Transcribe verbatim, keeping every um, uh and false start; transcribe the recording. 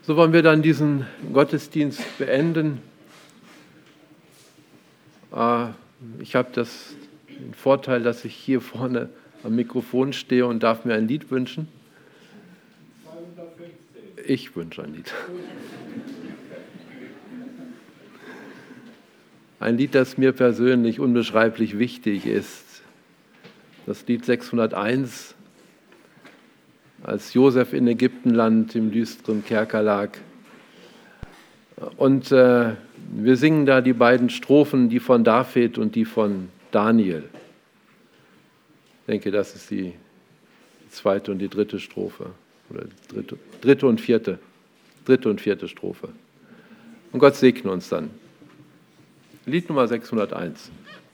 So wollen wir dann diesen Gottesdienst beenden. Ich habe das, den Vorteil, dass ich hier vorne am Mikrofon stehe und darf mir ein Lied wünschen. Ich wünsche ein Lied. Ein Lied, das mir persönlich unbeschreiblich wichtig ist. Das Lied sechshunderteins, als Josef in Ägyptenland im düsteren Kerker lag. Und äh, wir singen da die beiden Strophen, die von David und die von Daniel. Ich denke, das ist die zweite und die dritte Strophe. Oder die dritte, dritte und vierte. Dritte und vierte Strophe. Und Gott segne uns dann. Lied Nummer sechshunderteins.